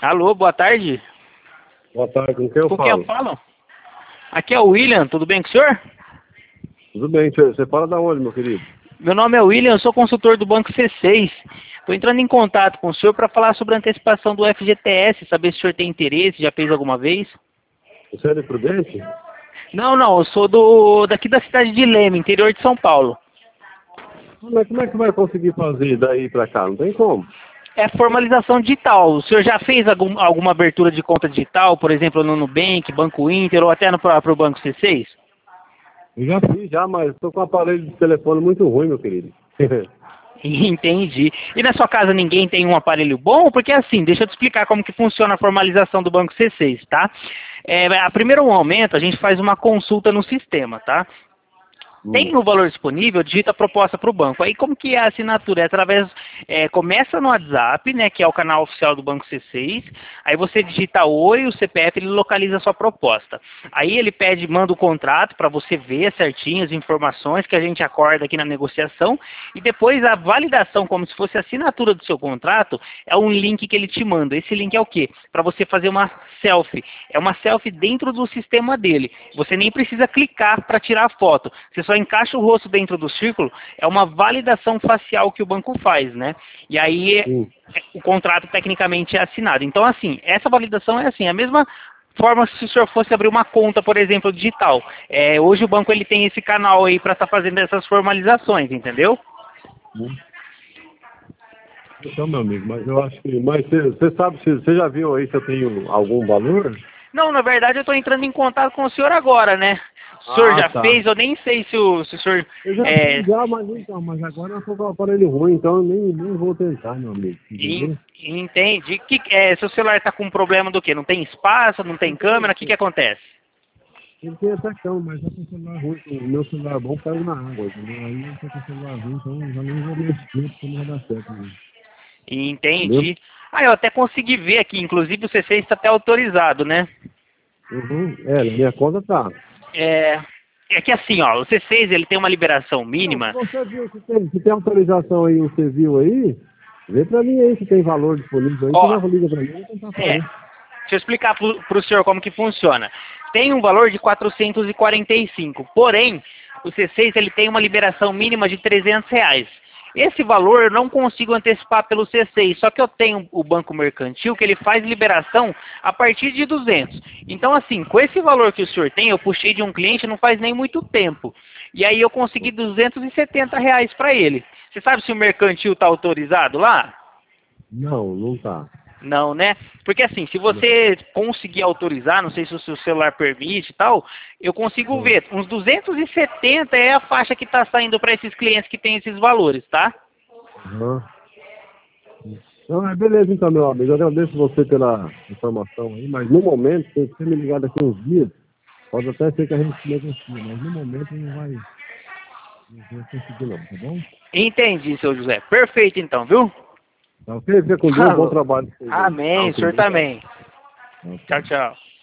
Alô, boa tarde. Boa tarde, com quem eu Com quem eu falo? falo? Aqui é o William, tudo bem com o senhor? Tudo bem, você fala da onde, meu querido? Meu nome é William, eu sou consultor do Banco C6. Estou entrando em contato com o senhor para falar sobre a antecipação do FGTS, saber se o senhor tem interesse, já fez alguma vez? Você é de Prudente? Não, não, eu sou daqui da cidade de Leme, interior de São Paulo. Mas como é que vai conseguir fazer daí pra cá? Não tem como. É formalização digital. O senhor já fez alguma abertura de conta digital, por exemplo, no Nubank, Banco Inter ou até no próprio Banco C6? Eu já fiz, mas estou com um aparelho de telefone muito ruim, meu querido. Entendi. E na sua casa ninguém tem um aparelho bom? Porque assim, deixa eu te explicar como que funciona a formalização do Banco C6, tá? A primeiro momento, a gente faz uma consulta no sistema, tá? Tem o valor disponível, digita a proposta para o banco. Aí como que é a assinatura? É através, começa no WhatsApp, né, que é o canal oficial do Banco C6, aí você digita Oi, o CPF, ele localiza a sua proposta. Aí ele pede, manda o contrato para você ver certinho as informações que a gente acorda aqui na negociação, e depois a validação, como se fosse a assinatura do seu contrato, é um link que ele te manda. Esse link é o quê? Para você fazer uma selfie. É uma selfie dentro do sistema dele. Você nem precisa clicar para tirar a foto. Você só encaixa o rosto dentro do círculo, é uma validação facial que o banco faz, né? E aí o contrato tecnicamente é assinado. Então, assim, essa validação é assim, a mesma forma se o senhor fosse abrir uma conta, por exemplo, digital. Hoje o banco ele tem esse canal aí para estar fazendo essas formalizações, entendeu? Então, meu amigo, mas eu acho que... Mas você sabe, você já viu aí se eu tenho algum valor? Não, na verdade eu estou entrando em contato com o senhor agora, né? O senhor já Tá. fez, eu nem sei se o senhor... Eu já fiz mas agora eu estou com o aparelho ruim, então eu nem vou tentar, meu amigo. Entendeu? Entende. Seu celular está com problema do quê? Não tem espaço, não tem câmera, o que acontece? Ele tem até cão, mas já tem celular ruim. O meu celular bom caiu na água, entendeu? Aí eu tô com celular ruim, então eu já nem vou mexer, porque não vai dar certo. Né? Entendeu? Entendi. Ah, eu até consegui ver aqui, inclusive o C6 está até autorizado, né? Na minha conta tá. É que assim, ó, o C6 ele tem uma liberação mínima. Você viu, se tem autorização aí, você viu aí, vê pra mim aí se tem valor disponível aí, Ó, você já liga pra mim e tentar fazer. deixa eu explicar para o senhor como que funciona. Tem um valor de 445, porém, o C6 ele tem uma liberação mínima de R$ 300. Esse valor eu não consigo antecipar pelo C6, só que eu tenho o Banco Mercantil que ele faz liberação a partir de 200. Então, assim, com esse valor que o senhor tem, eu puxei de um cliente não faz nem muito tempo. E aí eu consegui R$ 270 para ele. Você sabe se o Mercantil está autorizado lá? Não tá. Não, né? Porque assim, se você conseguir autorizar, não sei se o seu celular permite e tal, eu consigo ver. Uns 270 é a faixa que está saindo para esses clientes que têm esses valores, tá? Não, beleza então, meu amigo. Eu agradeço você pela informação aí, mas no momento, se você me ligar daqui uns dias, pode até ser que a gente negocie, mas no momento não vai conseguir não, tá bom? Entendi, seu José. Perfeito então, viu? Tá ok? Fica com Deus, bom trabalho. Amém, o senhor também. Tchau, tchau.